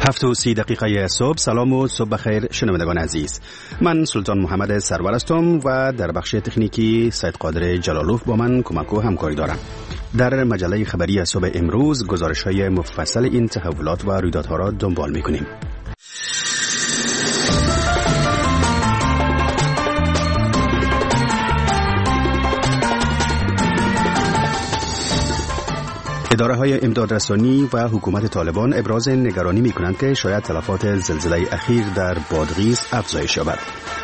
7:30 صبح. سلام و صبح بخیر شنوندگان عزیز. من سلطان محمد سرور هستم و در بخش تکنیکی سید قادر جلالوف با من کمک و همکاری دارم. در مجله خبری صبح امروز گزارش‌های مفصل این تحولات و رویدادها را دنبال می‌کنیم. اداره‌های امدادرسانی و حکومت طالبان ابراز نگرانی می‌کنند که شاید تلفات زلزله اخیر در بادغیس افزایش یابد.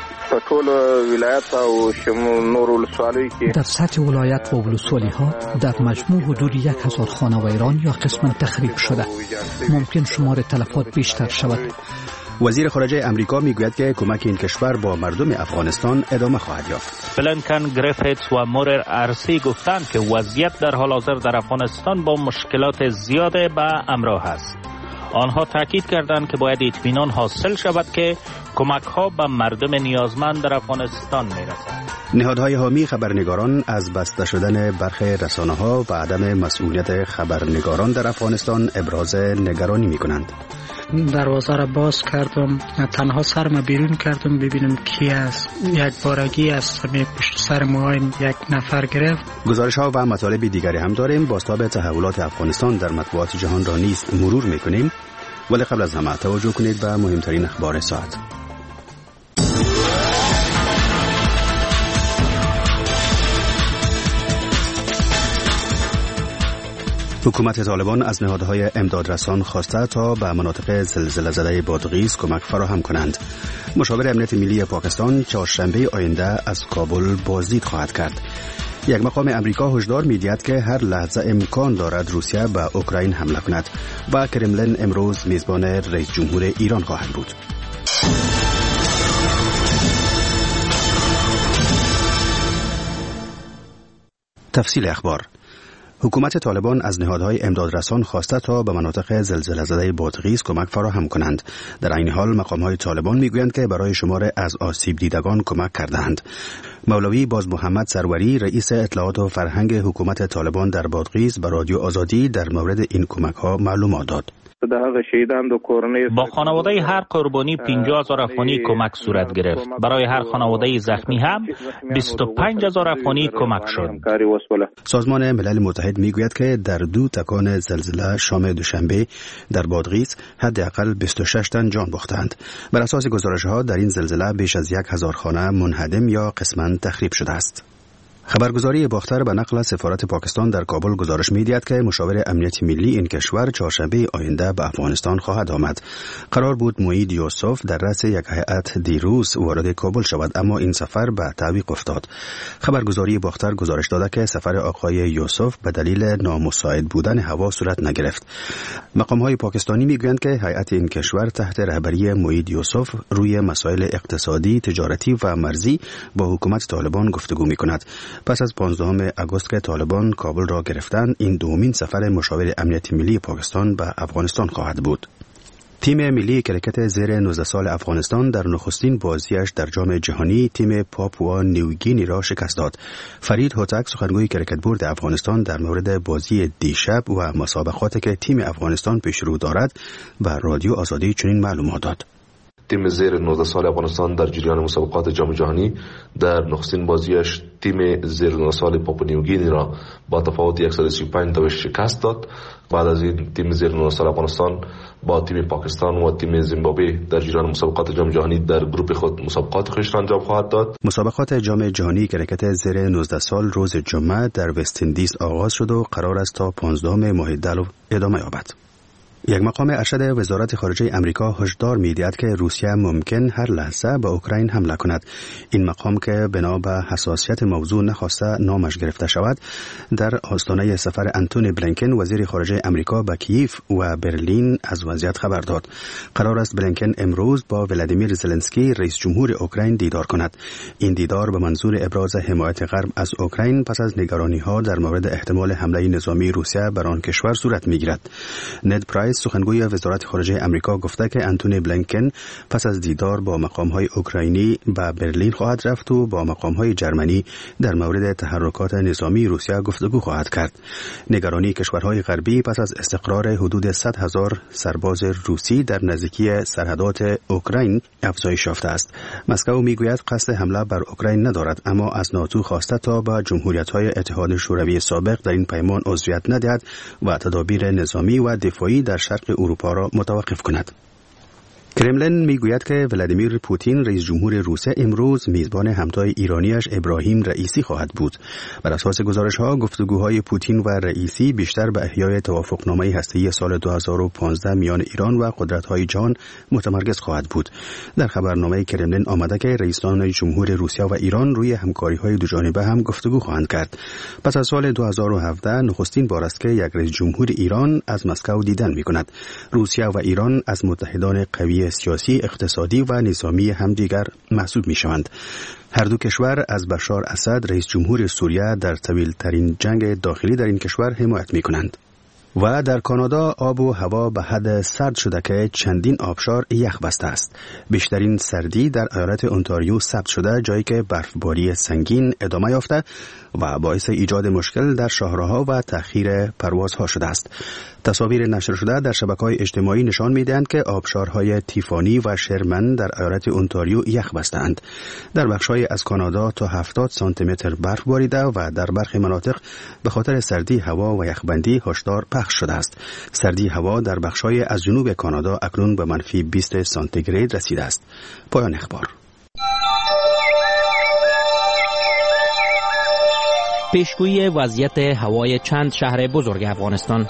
در سطح ولایت و ولسوالی‌ها در مجموع حدود 1000 خانه ویران یا قسماً تخریب شده. ممکن شمار تلفات بیشتر شود. وزیر خارجه امریکا میگوید که کمک این کشور با مردم افغانستان ادامه خواهد یافت. بلینکن، گریفیتس و مورر ارسی گفتند که وضعیت در حال حاضر در افغانستان با مشکلات زیاد به همراه است. آنها تاکید کردند که باید اطمینان حاصل شود که کمک‌ها به مردم نیازمند در افغانستان می‌رسد. نهادهای حامی خبرنگاران از بسته شدن برخی رسانه‌ها و عدم مسئولیت خبرنگاران در افغانستان ابراز نگرانی می‌کنند. دروازه را باز کردم، تنها سرم بیرون کردم ببینم کی است. یک بارگی است پشت سر ما یک نفر گرفت. گزارش‌ها و مطالب دیگری هم داریم. بازتاب تحولات افغانستان در مطبوعات جهان را نیز مرور می‌کنیم، ولی قبل از همه توجه کنید به مهمترین اخبار ساعت. حکومت طالبان از نهادهای امدادرسان خواسته تا به مناطق زلزله زده بادغیس کمک فراهم کنند. مشاور امنیت ملی پاکستان چهارشنبه آینده از کابل بازدید خواهد کرد. یک مقام امریکا هشدار می‌دهد که هر لحظه امکان دارد روسیه به اوکراین حمله کند و کرملین امروز میزبان رئیس جمهور ایران خواهد بود. تفصیل اخبار. حکومت طالبان از نهادهای امدادرسان خواسته تا به مناطق زلزله زده بادغیس کمک فراهم کنند. در این حال مقام‌های طالبان میگویند که برای شمار از آسیب دیدگان کمک کردند. مولوی باز محمد سروری رئیس اطلاعات و فرهنگ حکومت طالبان در بادغیس به رادیو آزادی در مورد این کمک‌ها معلومات داد. با خانواده هر قربانی 50,000 افغانی کمک صورت گرفت. برای هر خانواده زخمی هم 25,000 افغانی کمک شد. سازمان ملل متحد میگوید که در 2 تکان زلزله شام دوشنبه در بادغیس حداقل 26 تن جان باختند. بر اساس گزارش‌ها در این زلزله بیش از 1000 خانه منهدم یا قسماً تخریب شده است. خبرگزاری باختر به نقل سفارت پاکستان در کابل گزارش می‌دهد که مشاور امنیت ملی این کشور چهارشنبه آینده به افغانستان خواهد آمد. قرار بود موعید یوسف در رأس یک هیئت دیروز وارد کابل شود، اما این سفر به تعویق افتاد. خبرگزاری باختر گزارش داده که سفر آقای یوسف به دلیل نامساعد بودن هوا صورت نگرفت. مقام‌های پاکستانی می‌گویند که هیئت این کشور تحت رهبری موعید یوسف روی مسائل اقتصادی، تجارتی و مرزی با حکومت طالبان گفتگو می‌کند. پس از 15 آگوست که طالبان کابل را گرفتند، این دومین سفر مشاور امنیت ملی پاکستان به افغانستان خواهد بود. تیم ملی کرکت زیر 19 سال افغانستان در نخستین بازیش در جام جهانی تیم پاپوا نیوگینی را شکست داد. فرید هوتک سخنگوی کرکت بورد افغانستان در مورد بازی دیشب و مسابقاتی که تیم افغانستان پیش رو دارد به رادیو آزادی چنین معلومات داد. تیم زیر 19 سال افغانستان در جریان مسابقات جام جهانی در نخستین بازیش تیم زیر 19 سال پاپوا نیوگینی را با تفاوت 135 تا شکست داد. بعد از این تیم زیر 19 سال افغانستان با تیم پاکستان و تیم زیمبابوه در جریان مسابقات جام جهانی در گروه خود مسابقات خود را انجام خواهد داد. مسابقات جام جهانی کرکت زیر 19 سال روز جمعه در وست اندیز آغاز شد و قرار است تا 15 ماه دی ادامه یابد. یک مقام ارشد وزارت خارجه امریکا هشدار می‌دهد که روسیه ممکن هر لحظه به اوکراین حمله کند. این مقام که بنا به حساسیت موضوع نخواسته نامش گرفته شود، در آستانه سفر انتونی بلینکن وزیر خارجه امریکا به کیف و برلین از وضعیت خبر داد. قرار است بلینکن امروز با ولادیمیر زلنسکی رئیس جمهور اوکراین دیدار کند. این دیدار به منظور ابراز حمایت غرب از اوکراین پس از نگرانی‌ها در مورد احتمال حمله نظامی روسیه بر آن کشور صورت می‌گیرد. نed پرایس وایس سخنگوی وزارت خارجه امریکا گفته که انتونی بلینکن پس از دیدار با مقام‌های اوکراینی به برلین خواهد رفت و با مقام‌های جرمنی در مورد تحرکات نظامی روسیه گفتگو خواهد کرد. نگرانی کشورهای غربی پس از استقرار حدود 100,000 سرباز روسی در نزدیکی سرحدات اوکراین افزایش یافته است. مسکو میگوید قصد حمله بر اوکراین ندارد، اما از ناتو خواسته تا به جمهوریت‌های اتحاد شوروی سابق در این پیمان عضویت ندهد و تدابیر نظامی و دفاعی در شرق اروپا را متوقف کند. کرملین میگوید که ولادیمیر پوتین رئیس جمهور روسیه امروز میزبان همتای ایرانیش ابراهیم رئیسی خواهد بود. بر اساس گزارش‌ها گفتگوهای پوتین و رئیسی بیشتر به احیای توافقنامه هسته‌ای سال 2015 میان ایران و قدرت‌های جهان متمرکز خواهد بود. در خبرنامه کرملین آمده که رئیسان جمهور روسیه و ایران روی همکاری‌های دوجانبه هم گفتگو خواهند کرد. پس از سال 2017 نخستین بار است که یک رئیس جمهور ایران از مسکو دیدن می‌کند. روسیه و ایران از متحدان قوی سیاسی، اقتصادی و نظامی همدیگر محسوب می‌شوند. هر دو کشور از بشار اسد رئیس جمهور سوریه در طویل‌ترین جنگ داخلی در این کشور حمایت می‌کنند. و در کانادا آب و هوا به حد سرد شده که چندین آبشار یخ بسته است. بیشترین سردی در ایالت اونتاریو ثبت شده، جایی که برفباری سنگین ادامه یافته و باعث ایجاد مشکل در شاهراها و تأخیر پروازها شده است. تصاویر نشر شده در شبکه‌های اجتماعی نشان می‌دهند که آبشارهای تیفانی و شرمن در ایالت اونتاریو یخ بستند. در بخش‌های از کانادا تا 70 سانتی متر برف باریده و در برخی مناطق به خاطر سردی هوا و یخبندی هشدار پخش شده است. سردی هوا در بخش‌های از جنوب کانادا اکنون به منفی 20 سانتیگراد رسیده است. پایان اخبار. پیشگویی وضعیت هوای چند شهر بزرگ افغانستان.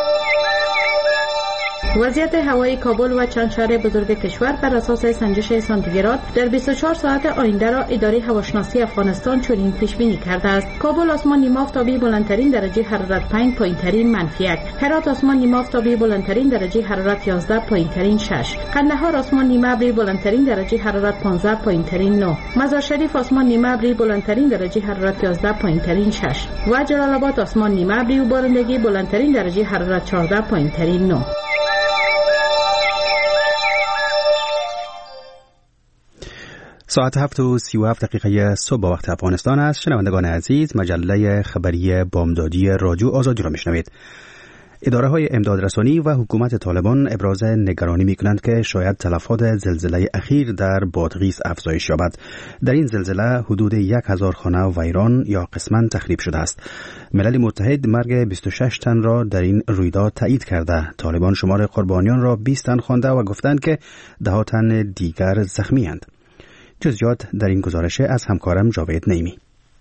وضعیت هوایی کابل و چند شهر بزرگ کشور بر اساس سنجش سانتیگراد در 24 ساعت آینده را اداره هواشناسی افغانستان چنین پیش بینی کرده است. کابل آسمان نیمه آفتابی بلندترین درجه حرارت 5، پایینترین -1. هرات آسمان نیمه آفتابی بلندترین درجه حرارت 11، پایینترین 6. قندهار آسمان نیمه ابری بلندترین درجه حرارت 15، پایینترین 9. مزار شریف آسمان نیمه ابری بلندترین درجه حرارت 11، پایینترین 6. و جلال آباد آسمان نیمه ابری و بارندگی بلندترین درجه حرارت 14، پایینترین 9. ساعت 7:37 صبح وقت افغانستان است. شنوندگان عزیز، مجله خبری بامدادی رادیو آزادی را میشنوید. اداره‌های امدادرسانی و حکومت طالبان ابراز نگرانی می‌کنند که شاید تلفات زلزله اخیر در بادغیس افزایش یابد. در این زلزله حدود 1000 خانه ویران یا قسماً تخریب شده است. ملل متحد مرگ 26 تن را در این رویداد تایید کرده. طالبان شمار قربانیان را 20 تن خوانده و گفتند که 10 تن دیگر زخمی‌اند. جزئیات در این گزارش از همکارم جاوید نیمی.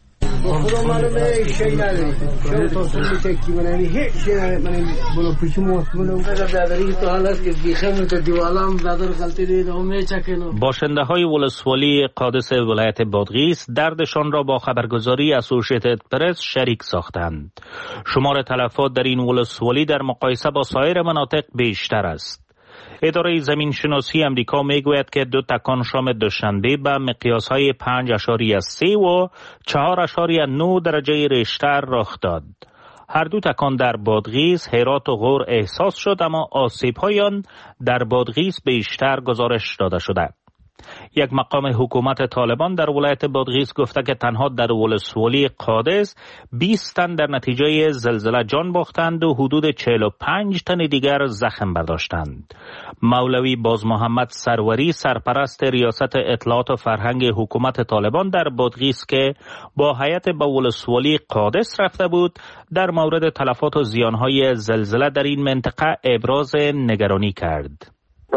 باشنده های ولسوالی قادس ولایت بادغیس دردشان را با خبرگزاری اسوشیتد پرس شریک ساختند. شمار تلفات در این ولسوالی در مقایسه با سایر مناطق بیشتر است. اداره زمین شناسی امریکا میگوید که 2 تکان شام دوشنبه به مقیاس‌های 5.3 و 4.9 درجه ریشتر رخ داد. هر 2 تکان در بادغیس، هرات و غور احساس شد، اما آسیب‌های آن در بادغیس بیشتر گزارش داده شده. یک مقام حکومت طالبان در ولایت بادغیس گفته که تنها در ولسوالی قادس 20 تن در نتیجه زلزله جان باختند و حدود 45 تن دیگر زخم برداشتند. مولوی باز محمد سروری، سرپرست ریاست اطلاعات و فرهنگ حکومت طالبان در بادغیس که با هیئت به ولسوالی قادس رفته بود، در مورد تلفات و زیانهای زلزله در این منطقه ابراز نگرانی کرد.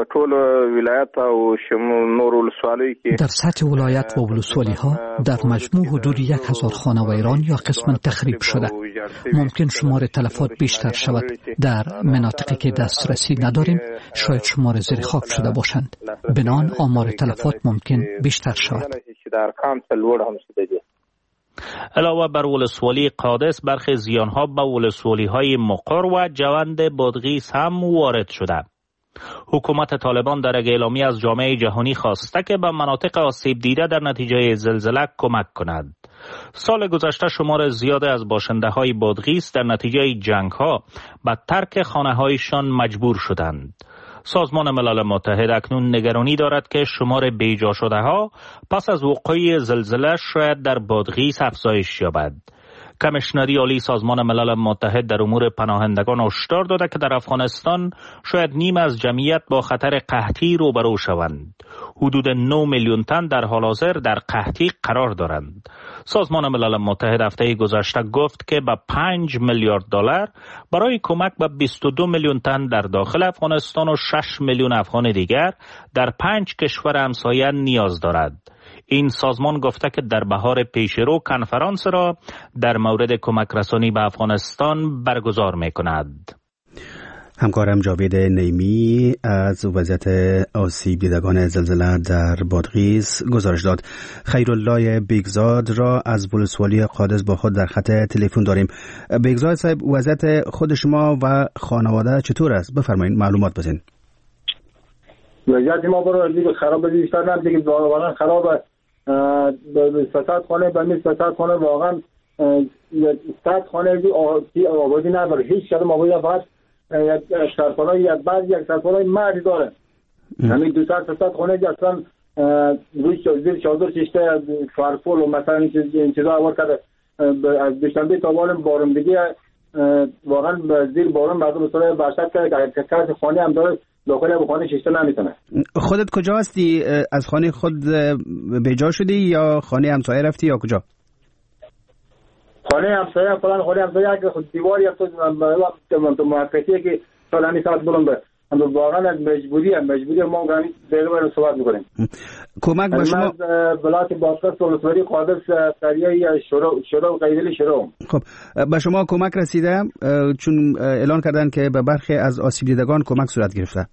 در سطح ولایت و ولسوالی ها در مجموع حدود 1000 خانه ویران یا قسماً تخریب شده. ممکن شمار تلفات بیشتر شود. در مناطقی که دسترسی نداریم شاید شمار زیر خاک شده باشند. بنابراین آمار تلفات ممکن بیشتر شود. علاوه بر ولسوالی قادس، برخی زیانها به ولسوالی های مقر و جوند بادغیس هم وارد شده. حکومت طالبان در یک اعلامیه از جامعه جهانی خواسته که به مناطق آسیب دیده در نتیجه زلزله کمک کند. سال گذشته شمار زیاد از باشنده‌های بادغیس در نتیجه جنگ‌ها به ترک خانه‌هایشان مجبور شدند. سازمان ملل متحد اکنون نگرانی دارد که شمار بیجا شده‌ها پس از وقوع زلزله شاید در بادغیس افزایش یابد. کمیشنری عالی سازمان ملل متحد در امور پناهندگان هشدار داده که در افغانستان شاید نیم از جمعیت با خطر قحطی روبرو شوند. حدود 9 میلیون تن در حال حاضر در قحطی قرار دارند. سازمان ملل متحد هفته گذشته گفت که به 5 میلیارد دلار برای کمک به 22 میلیون تن در داخل افغانستان و 6 میلیون افغان دیگر در 5 کشور همسایه نیاز دارد. این سازمان گفته که در بهار پیشرو کنفرانس را در مورد کمک رسانی به افغانستان برگزار می‌کند. همکارم جاوید نیمی از وضعیت آسیب دیدگان زلزله در بادغیس گزارش داد. خیرالله بیگزاد را از ولسوالی قادس با خود در خط تلفن داریم. بیگزاد صاحب، وضعیت خود شما و خانواده چطور است؟ بفرمایید معلومات بدین. وضعیت ما برای دیگه خراب بیشتر نه، دیگه واقعا خرابه. ستاد خانه به می ستاد خانه واقعا ستاد خانه آبادی نداره، هیچ کدوم آبادی فقط یک سرپالای یک بعض یک سرپالای مردی داره. همین دو ستاد خانه که اصلا روی زیر چادر کشته فرفول و مثلا این چیزا آورد کرده. از دوشنبه تا بارم دیگه واقعا زیر بارم مردم سال برشت کرده که کسی خانه هم داره داخل اب خانه شیشته نمیتونه. خودت کجا هستی؟ از خانه خود بیجا شدی یا خانه همسایه رفتی یا کجا؟ خانه همسایه فلان خانه همسایه که خود دیواری تو موقعیتیه که سال همی ساعت بلنده. واقعا از مجبوری ما گامی دیگه باید صحبت میکنیم. کمک به شما از بلات باسکس ولسوالی قادس قریه شروع قیدلی شروع. خب به شما کمک رسیده؟ چون اعلان کردن که به برخی از آسیب دیدگان کمک صورت گرفته.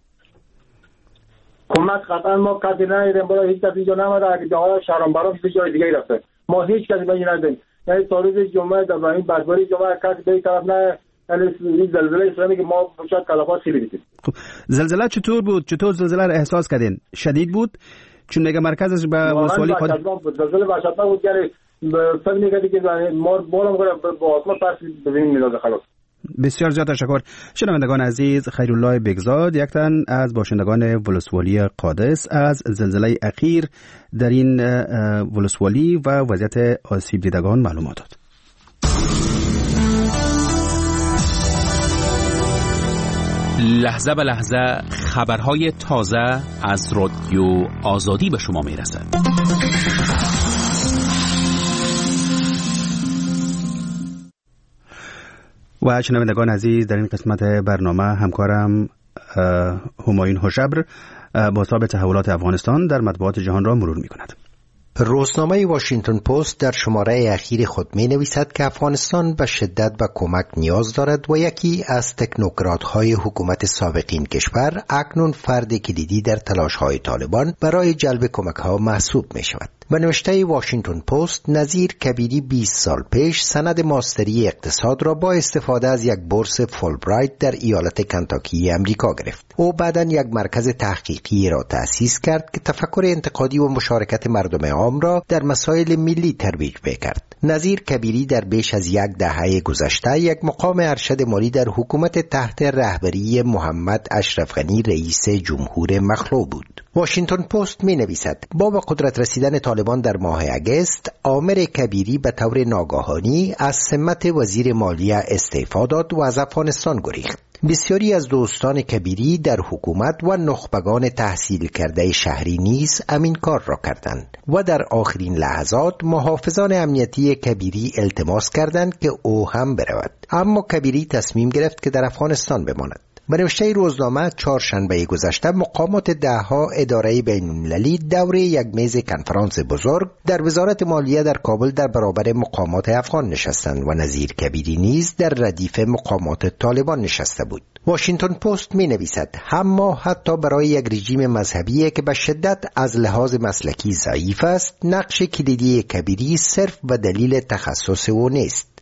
کمک قطعا ما کسی ندیدیم، برای هیچ کسی اینجا نمده. اگه جاهای شهران برام به جای دیگه رفته، ما هیچ کسی به این ندیدیم. یعنی تاریخ جمعه در این بدباری جمعه کسی به این طرف نه. یعنی زلزله اسلامی که ما شاید کلافات خیلی دیدیم. خب زلزله چطور بود؟ چطور زلزله را احساس کردین؟ شدید بود؟ چون میگه مرکزش به ولسوالی قادس زلزله وحشتناک بود. یعنی فکر می‌کردی که ما بالام با آسمان پس ببینیم میلاد خلاص. بسیار زیاد تشکر. شنوندگان عزیز، خیرالله بیگزاد یک تن از باشندگان ولسوالی قادس از زلزله اخیر در این ولسوالی و وضعیت آسیب دیدگان معلومات داد. لحظه به لحظه خبرهای تازه از رادیو آزادی به شما میرسد. و شنوندگان عزیز، در این قسمت برنامه همکارم همایون هوشبر با تاب تحولات افغانستان در مطبوعات جهان را مرور می‌کند. روزنامه واشنگتن پست در شماره اخیر خود می نویسد که افغانستان به شدت به کمک نیاز دارد و یکی از تکنوکرات‌های حکومت سابق این کشور اکنون فرد کلیدی در تلاش‌های طالبان برای جلب کمک‌ها محسوب می شود. به نوشته واشنگتن پست، نظیر کبیری 20 سال پیش سند ماستری اقتصاد را با استفاده از یک بورس فولبرایت در ایالت کنتاکی امریکا گرفت. او بعداً یک مرکز تحقیقی را تأسیس کرد که تفکر انتقادی و مشارکت مردم عام را در مسائل ملی ترویج کرد. نظیر کبیری در بیش از یک دهه گذشته یک مقام ارشد مالی در حکومت تحت رهبری محمد اشرف غنی رئیس جمهور مخلوع بود. واشنگتن پست می نویسد با به قدرت رسیدن طالبان در ماه اگست، عامر کبیری به طور ناگهانی از سمت وزیر مالیه استعفا داد و از افغانستان گریخت. بسیاری از دوستان کبیری در حکومت و نخبگان تحصیل کرده شهری نیز همین کار را کردند و در آخرین لحظات محافظان امنیتی کبیری التماس کردند که او هم برود، اما کبیری تصمیم گرفت که در افغانستان بماند. به نوشته روزنامه، چهارشنبه گذشته مقامات دهها اداره بین‌المللی دور یک میز کنفرانس بزرگ در وزارت مالیه در کابل در برابر مقامات افغان نشستند و نظیر کبیری نیز در ردیف مقامات طالبان نشسته بود. واشنگتن پست می نویسد اما حتی برای یک رژیم مذهبی که به شدت از لحاظ مسلکی ضعیف است، نقش کلیدی کبیری صرف و دلیل تخصص او نیست.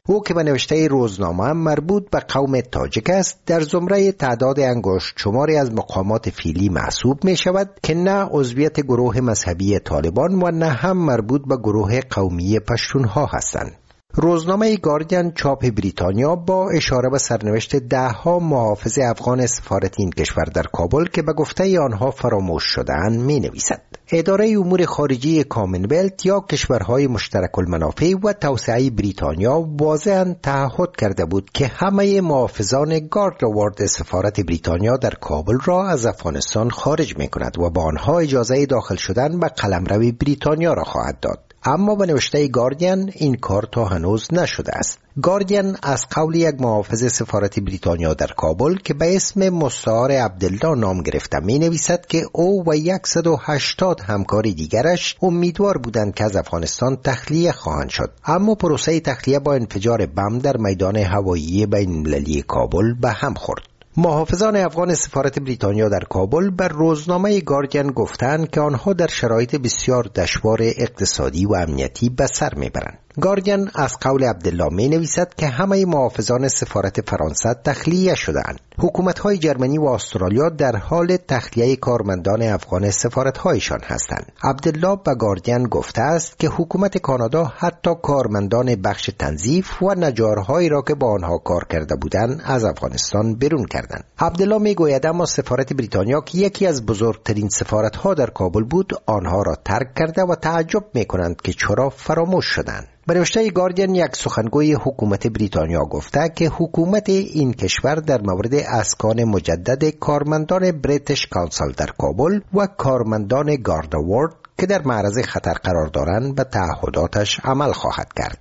او که به نوشته روزنامه مربوط به قوم تاجیک است در زمره تعداد انگشت شماری از مقامات فعلی محسوب می شود که نه عضویت گروه مذهبی طالبان و نه هم مربوط به گروه قومی پشتونها هستند. روزنامه گاردین چاپ بریتانیا با اشاره به سرنوشت 10 محافظ افغان سفارت این کشور در کابل که به گفته آنها فراموش شده‌اند می نویسد: اداره امور خارجه کامنولت یا کشورهای مشترک المنافع و توسعه بریتانیا واضحاً تعهد کرده بود که همه محافظان گارد وارد سفارت بریتانیا در کابل را از افغانستان خارج می کند و با آنها اجازه داخل شدن به قلمرو بریتانیا را خواهد داد. اما به نوشته گاردین این کار تا هنوز نشده است. گاردین از قول یک محافظ سفارت بریتانیا در کابل که به اسم مستعار عبدالله نام گرفته می نویسد که او و 180 همکار دیگرش امیدوار بودند که از افغانستان تخلیه خواهند شد، اما پروسه تخلیه با انفجار بم در میدان هوایی بین‌المللی کابل به هم خورد. محافظان افغان سفارت بریتانیا در کابل بر روزنامه گاردین گفتند که آنها در شرایط بسیار دشوار اقتصادی و امنیتی به سر میبرند. گاردین از قول عبدالله می نویسد که همه محافظان سفارت فرانسه تخلیه شدند. حکومت‌های جرمنی و استرالیا در حال تخلیه کارمندان افغان سفارت‌هایشان هستند. عبدالله به گاردین گفته است که حکومت کانادا حتی کارمندان بخش تنظیف و نجارهایی را که با آنها کار کرده بودند از افغانستان بیرون کردند. عبدالله می گوید اما سفارت بریتانیا که یکی از بزرگترین سفارت‌ها در کابل بود آنها را ترک کرده و تعجب می کنند که چرا فراموش شدند. به نوشته گاردین یک سخنگوی حکومت بریتانیا گفته که حکومت این کشور در مورد اسکان مجدد کارمندان بریتیش کانسل در کابل و کارمندان گارد وارد که در معرض خطر قرار دارند به تعهداتش عمل خواهد کرد.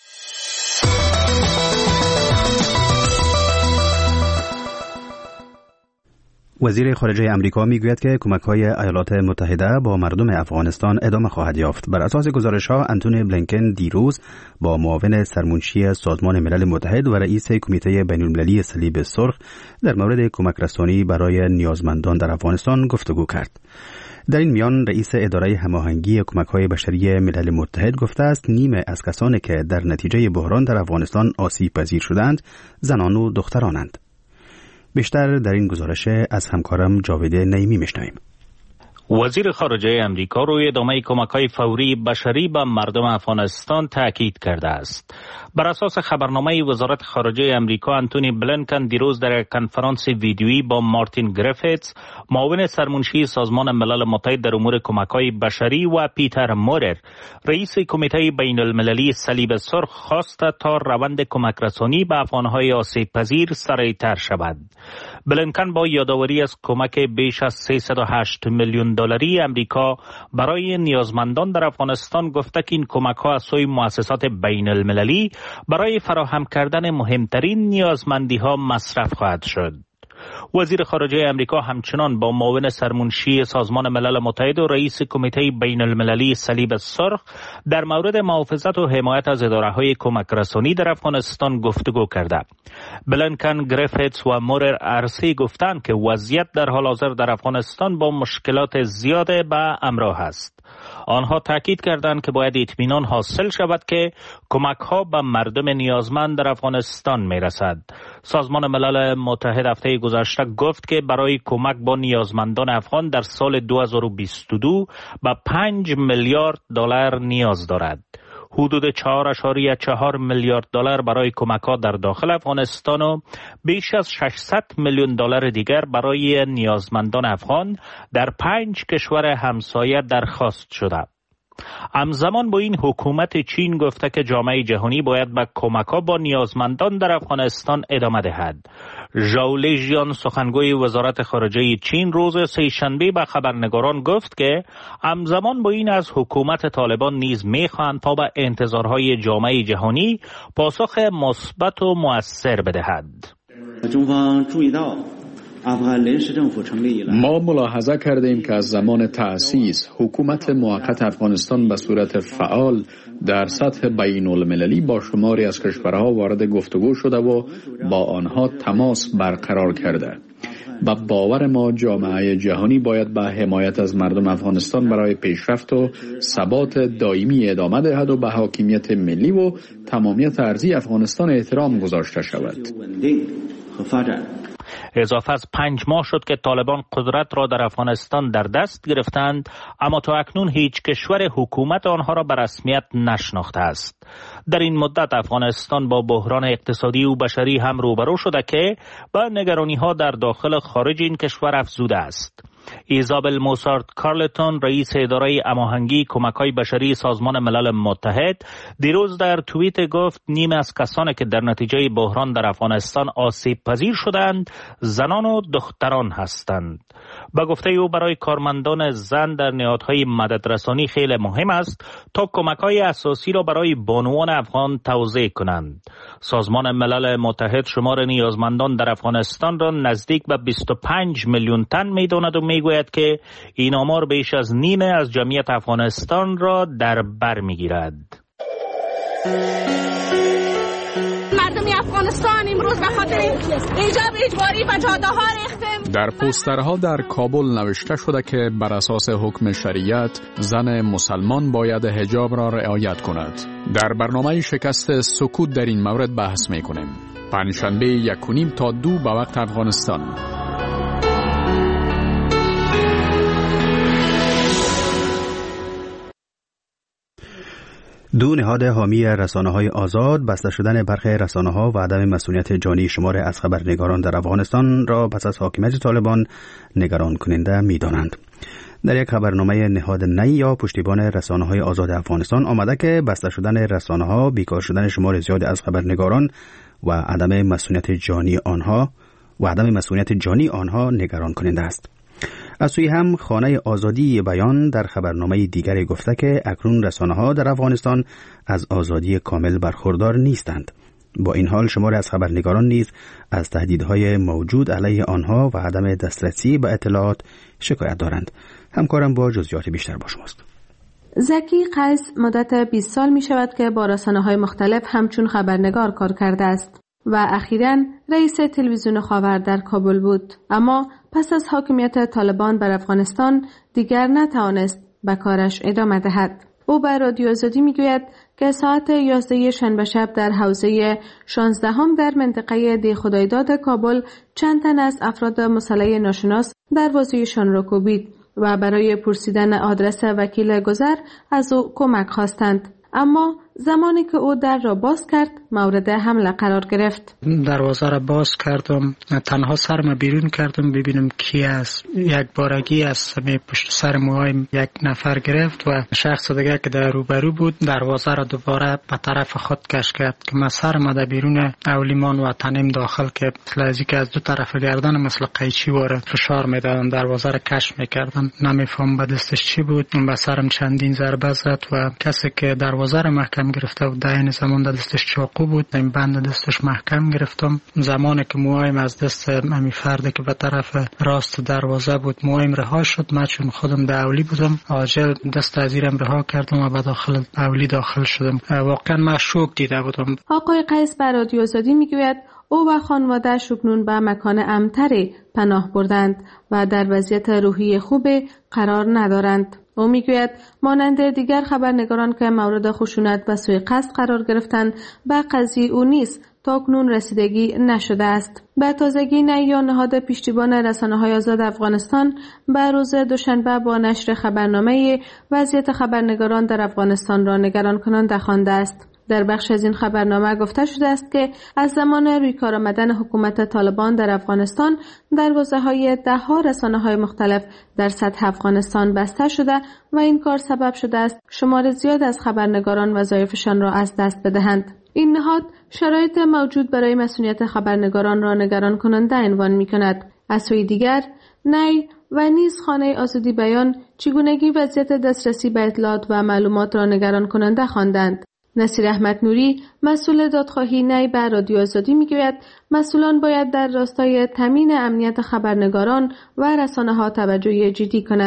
وزیر خارجه امریکا میگوید که کمک‌های ایالات متحده با مردم افغانستان ادامه خواهد یافت. بر اساس گزارش‌ها انتونی بلینکن دیروز با معاون سرمنشی سازمان ملل متحد و رئیس کمیته بین‌المللی صلیب سرخ در مورد کمک رسانی برای نیازمندان در افغانستان گفتگو کرد. در این میان رئیس اداره هماهنگی کمک‌های بشری ملل متحد گفته است نیمه از کسانی که در نتیجه بحران در افغانستان آسیب پذیر شدند زنان و دخترانند. بیشتر در این گزارش از همکارم جاوید نعیمی میشنویم. وزیر خارجه امریکا روی ادامه کمک‌های فوری بشری به مردم افغانستان تاکید کرده است. بر اساس خبرنامه وزارت خارجه امریکا انتونی بلینکن دیروز در کنفرانس ویدیویی با مارتین گریفیتس معاون سرمنشی سازمان ملل متحد در امور کمک‌های بشری و پیتر مورر رئیس کمیته بین‌المللی صلیب سرخ خواست تا روند کمک رسانی به افغان‌های آسیب پذیر سریع‌تر شود. بلینکن با یادآوری از کمک بیش از 308 میلیون دلاری امریکا برای نیازمندان در افغانستان گفته که این کمک‌ها از سوی مؤسسات بین‌المللی برای فراهم کردن مهمترین نیازمندی‌ها مصرف خواهد شد. وزیر خارجه امریکا همچنان با معاون سرمنشی سازمان ملل متحد و رئیس کمیته بین المللی صلیب سرخ در مورد محافظت و حمایت از اداره‌های کمک رسانی در افغانستان گفتگو کرده. بلینکن، گریفیتس و مورر ارسی گفتند که وضعیت در حال حاضر در افغانستان با مشکلات زیاد به همراه است. آنها تاکید کردند که باید اطمینان حاصل شود که کمک‌ها به مردم نیازمند در افغانستان می‌رسد. سازمان ملل متحد هفته گذشته گفت که برای کمک با نیازمندان افغان در سال 2022 به 5 میلیارد دلار نیاز دارد. حدود 4.4 میلیارد دلار برای کمک‌ها در داخل افغانستان و بیش از 600 میلیون دلار دیگر برای نیازمندان افغان در 5 کشور همسایه درخواست شده. همزمان با این حکومت چین گفته که جامعه جهانی باید به کمک‌ها با نیازمندان در افغانستان ادامه دهد. ژائو لیژیان سخنگوی وزارت خارجه چین روز سه‌شنبه به خبرنگاران گفت که همزمان با این از حکومت طالبان نیز می‌خواهند تا به انتظارهای جامعه جهانی پاسخ مثبت و مؤثر بدهد. ما ملاحظه کردیم که از زمان تأسیس حکومت موقت افغانستان به صورت فعال در سطح بین المللی با شماری از کشورها وارد گفتگو شده و با آنها تماس برقرار کرده. به باور ما جامعه جهانی باید به حمایت از مردم افغانستان برای پیشرفت و ثبات دائمی ادامه دهد و به حاکمیت ملی و تمامیت ارضی افغانستان احترام گذاشته شود. اضافه از 5 ماه شد که طالبان قدرت را در افغانستان در دست گرفتند، اما تا اکنون هیچ کشور حکومت آنها را به رسمیت نشناخته است. در این مدت افغانستان با بحران اقتصادی و بشری هم روبرو شده که با نگرانی‌ها در داخل خارج این کشور افزوده است. ایزابل موسارت کارلتون، رئیس اداره هماهنگی کمک‌های بشری سازمان ملل متحد، دیروز در توییت گفت نیم از کسانی که در نتیجه بحران در افغانستان آسیب پذیر شدند زنان و دختران هستند. با گفته او برای کارمندان زن در نهادهای مددرسانی خیلی مهم است تا کمک‌های اساسی را برای بانوان افغان توزیع کنند. سازمان ملل متحد شمار نیازمندان در افغانستان را نزدیک به 25 میلیون تن می‌داند و میگوید که این آمار بیش از نیمه از جمعیت افغانستان را در بر میگیرد. مردم افغانستان امروز به خاطر ایجاب اجباری و جاده‌ها ریختیم. در پوسترها در کابل نوشته شده که بر اساس حکم شریعت زن مسلمان باید حجاب را رعایت کند. در برنامه شکست سکوت در این مورد بحث می‌کنیم. پنجشنبه 1:30 تا 2 به وقت افغانستان. دو نهاد حامی رسانه‌های آزاد بسته شدن برخی رسانه‌ها و عدم مسئولیت جانی شمار از خبرنگاران در افغانستان را پس از حاکمیت طالبان نگران کننده می‌دانند. در یک خبرنامه نهاد نی یا پشتیبان رسانه‌های آزاد افغانستان آمده که بسته شدن رسانه‌ها، بیکار شدن شمار زیاد از خبرنگاران و عدم مسئولیت جانی آنها نگران کننده است. از سوی هم خانه آزادی بیان در خبرنامه دیگری گفته که اکنون رسانه‌ها در افغانستان از آزادی کامل برخوردار نیستند. با این حال شماری از خبرنگاران نیز از تهدیدهای موجود علیه آنها و عدم دسترسی به اطلاعات شکایت دارند. همکارم با جزئیات بیشتر با شماست. زکی قیس مدت 20 سال می شود که با رسانه‌های مختلف همچون خبرنگار کار کرده است و اخیراً رئیس تلویزیون خاور در کابل بود، اما پس از حاکمیت طالبان بر افغانستان دیگر نتوانست به کارش ادامه دهد. او به رادیو آزادی میگوید که ساعت 11 شنبه شب در حوزه 16 در منطقه دی خدایداد کابل چند تن از افراد مسلح ناشناس دروازه‌شان را کوبید و برای پرسیدن آدرس وکیل گذر از او کمک خواستند، اما زمانی که او در را باز کرد مورد حمله قرار گرفت. دروازه را باز کردم، تنها سرم بیرون کردم ببینم کی است. یک بارگی از پشت سر موهایم یک نفر گرفت و شخص دیگه که در روبرو بود دروازه را دوباره به طرف خود کش کرد که من سرم در بیرون اولیمان و تنم داخل که لازی که از دو طرف گردن مثل قیچی وارد فشار میدادن، دروازه را کش میکردن. نمیفهم به دستش چی بود، به سرم چندین ضربه زد و کسی که دروازه را محکم گرفته و در این زمان دستش چاقو بود، این بند دستش محکم گرفتم. زمانی که موهایم از دست امی فرد که به طرف راست دروازه بود موهایم رها شد، من چون خودم در اولی بودم عاجل دست از زیرم رها کردم و به داخل اولی داخل شدم. واقعا من شوک دیده بودم. آقای قیس بر رادیو آزادی میگوید او و خانواده‌اش اکنون به مکان امن‌تری پناه بردند و در وضعیت روحی خوب قرار ندارند. او میگوید مانند دیگر خبرنگاران که مورد خشونت و سوء قصد قرار گرفتند به قضیه او نیز تاکنون رسیدگی نشده است. به تازگی نیا نهاد پشتیبان رسانه‌های آزاد افغانستان به روز دوشنبه با نشر خبرنامه وضعیت خبرنگاران در افغانستان را نگران کننده خوانده است. در بخش از این خبرنامه گفته شده است که از زمان روی کار آمدن حکومت طالبان در افغانستان دروازه‌های ده‌ها رسانه‌های مختلف در سطح افغانستان بسته شده و این کار سبب شده است شمار زیاد از خبرنگاران وظایفشان را از دست بدهند. این نهاد شرایط موجود برای مسئولیت خبرنگاران را نگران کننده عنوان می‌کند. از سوی دیگر نی و نیز خانه آزادی بیان چگونگی وضعیت دسترسی به اطلاعات و معلومات را نگران کننده خواندند. نصیر احمد نوری مسئول دادخواهی نی بر رادیو آزادی میگوید مسئولان باید در راستای تامین امنیت خبرنگاران و رسانه‌ها توجه جدی کنند.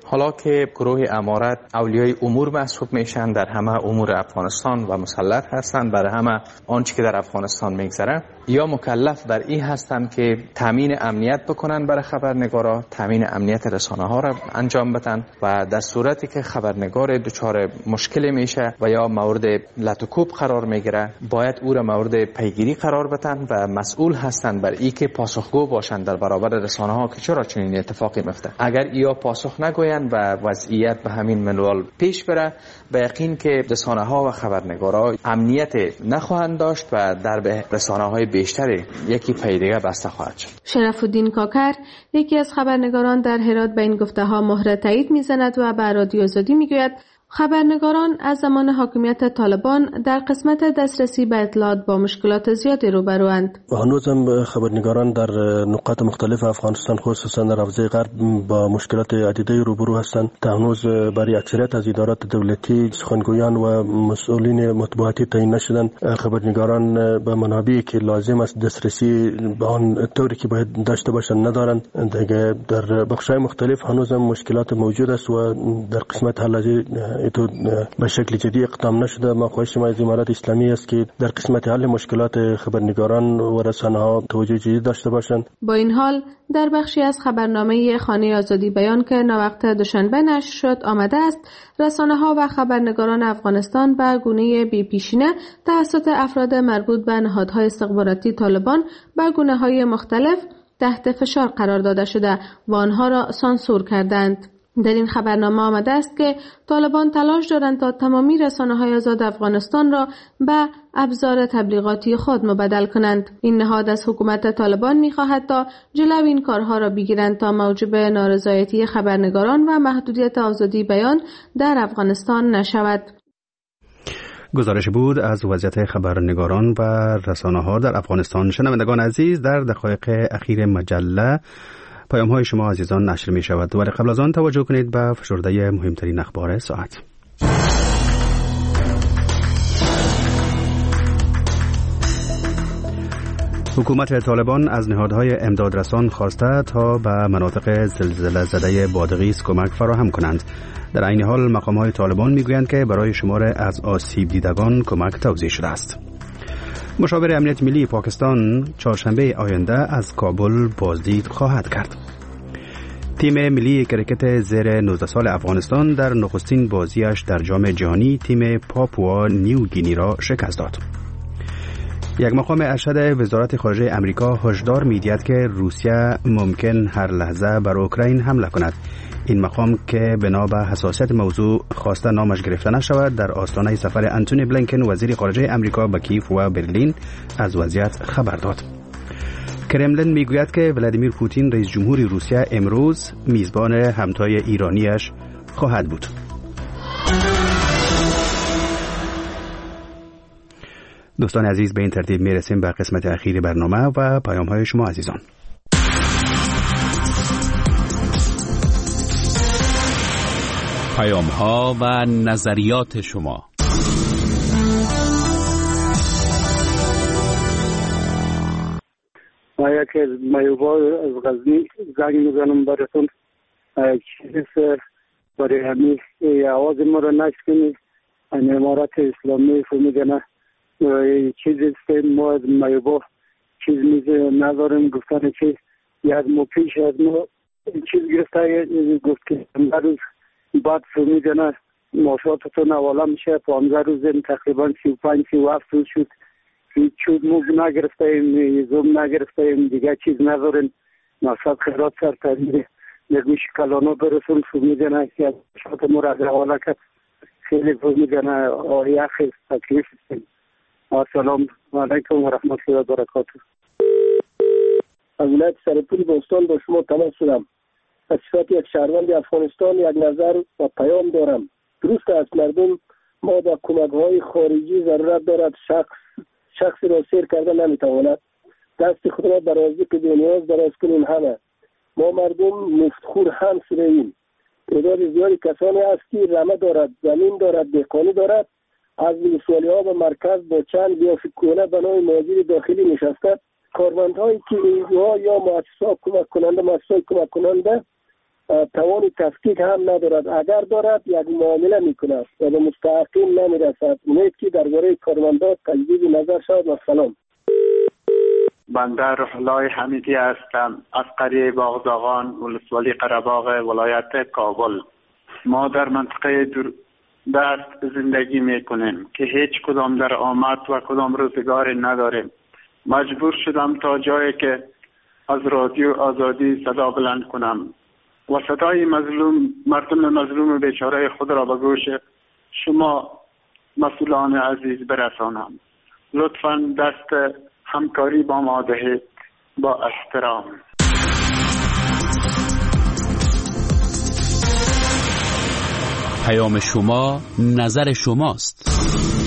حالا که گروه امارت اولیای امور محسوب میشن، در همه امور افغانستان و مسلط هستند، برای همه آنچه که در افغانستان میگذره، یا مکلف بر این هستند که تامین امنیت بکنن برای خبرنگارا، تامین امنیت رسانه ها را انجام بدن و در صورتی که خبرنگار دچار مشکل میشه و یا مورد لطوکوب قرار میگیره، باید او را مورد پیگیری قرار بدن و مسئول هستند بر این که پاسخگو باشند در برابر رسانه ها که چرا چنین اتفاقی میفته. اگر یا پاسخ نگویند و وضعیت به همین منوال پیش بره، به یقین که رسانه ها و خبرنگارا امنیت نخواهند داشت و در به رسانه های بیشتر یکی پای دیگه بسته خواهد شد. شرف الدین کاکر یکی از خبرنگاران در هرات به این گفته ها مهر تایید میزند و به رادیو آزادی میگوید خبرنگاران از زمان حاکمیت طالبان در قسمت دسترسی به اطلاعات با مشکلات زیادی روبروند. هنوز هم خبرنگاران در نقاط مختلف افغانستان خصوصا در حوزه غرب با مشکلات عدیده روبرو هستند. تا هنوز برای اکثریت از ادارات دولتی سخنگویان و مسئولین مطبوعاتی تعیین نشدند. خبرنگاران به منابعی که لازم است دسترسی به آن طوری که باید داشته باشند ندارند. دیگه در بخش‌های مختلف هنوز هم مشکلات موجود است و در قسمت حل ایتو به شکل جدی اقدام نشده. ما خواهش ما از امارات اسلامی است که در قسمت حل مشکلات خبرنگاران و رسانه‌ها توجه جدی داشته باشند. با این حال در بخشی از خبرنامه خانه آزادی بیان که ناوقت دوشنبه نشر شد آمده است رسانه‌ها و خبرنگاران افغانستان به گونه بی‌پیشینه توسط افراد مربوط به نهادهای استخباراتی طالبان به گونه‌های مختلف تحت فشار قرار داده شده و آنها را سانسور کردند. در این خبرنامه آمده است که طالبان تلاش دارند تا تمامی رسانه‌های آزاد افغانستان را به ابزار تبلیغاتی خود مبدل کنند. این نهاد از حکومت طالبان می‌خواهد تا جلو این کارها را بگیرند تا موجب نارضایتی خبرنگاران و محدودیت آزادی بیان در افغانستان نشود. گزارش بود از وضعیت خبرنگاران و رسانه‌ها در افغانستان. شنوندگان عزیز، در دقایق اخیر مجله پیام‌های شما عزیزان نشر می شود، ولی قبل از آن توجه کنید به فشرده مهمترین اخبار ساعت. حکومت طالبان از نهادهای امدادرسان خواسته تا به مناطق زلزله زده بادغیس کمک فراهم کنند. در عین حال مقام‌های طالبان می‌گویند که برای شمار از آسیب دیدگان کمک توزیع شده است. مشاور امنیت ملی پاکستان چهارشنبه آینده از کابل بازدید خواهد کرد. تیم ملی کرکت زیر 19 سال افغانستان در نخستین بازیش در جام جهانی تیم پاپوا نیو گینی را شکست داد. یک مقام ارشد وزارت خارجه امریکا هشدار می‌دهد که روسیه ممکن هر لحظه بر اوکراین حمله کند. این مقام که بنا به حساسیت موضوع خواسته نامش گرفته نشود، در آستانه سفر انتونی بلینکن وزیر خارجه امریکا به کیف و برلین از وضعیت خبر داد. کرملین میگوید که ولادیمیر پوتین رئیس جمهور روسیه امروز میزبان همتای ایرانیش خواهد بود. دوستان عزیز، به این ترتیب میرسیم به قسمت اخیر برنامه و پیام‌های شما عزیزان. پیام‌ها و نظریات شما. ما یکی از میوبا از غزنی زنگ میزنم براتون، چیزی برای همین آواز ما را نشکنید. امارات اسلامی فهمیدن چیزی است، ما از میوبا چیز نداریم. گفتن که یک ماه پیش از ما چیز گرفته، گفت که 15 روز بعد فهمیدن ماشاتتون حواله میشه. 15 روز تقریبا 35-37 روز شد هیچ چیز موز نگرفتیم، زوم نگرفتیم، دیگه چیز نداریم. مقصد خیرات سر تغییر نگوش کلانا برسون فهمیدن که ماشات ما را حواله کرد. خیلی فهمیدن یخ تکلیف است. السلام علیکم و رحمت الله و برکاته. از ولایت سرپول بستان با شما تماس شدم. از صفت یک شهروند افغانستان یک نظر و پیام دارم. درست است مردم ما با کمک‌های خارجی ضرورت دارد. شخصی را سیر کرده نمیتواند. دست خود را برازی که نیاز دراز کنیم همه. ما مردم مفتخور هم شده‌ایم. تعداد زیادی کسانی است که رمه دارد، زمین دارد، دهقانی دارد. از ولسوالی‌ها به مرکز با چند بیافکونه بنای مهاجر داخلی نشسته. کارمندهایی که اینجا یا مؤسسات کمک کننده توان تفکیک هم ندارد. اگر دارد یک معامله میکند و به مستحقین نمیرسد. امید که درباره کارمندان تجدید نظر شود. و سلام. بنده روح‌الله حمیدی هستم از قریه باغداغان ولسوالی قره‌باغ ولایت کابل. ما در منطقه دست زندگی میکنیم که هیچ کدام در آمد و کدام روزگار نداریم. مجبور شدم تا جایی که از رادیو آزادی صدا بلند کنم و صدای مردم مظلوم بیچاره خود را به گوش شما مسئولان عزیز برسانم. لطفاً دست همکاری با ما دهید. با احترام. پیام شما نظر شماست.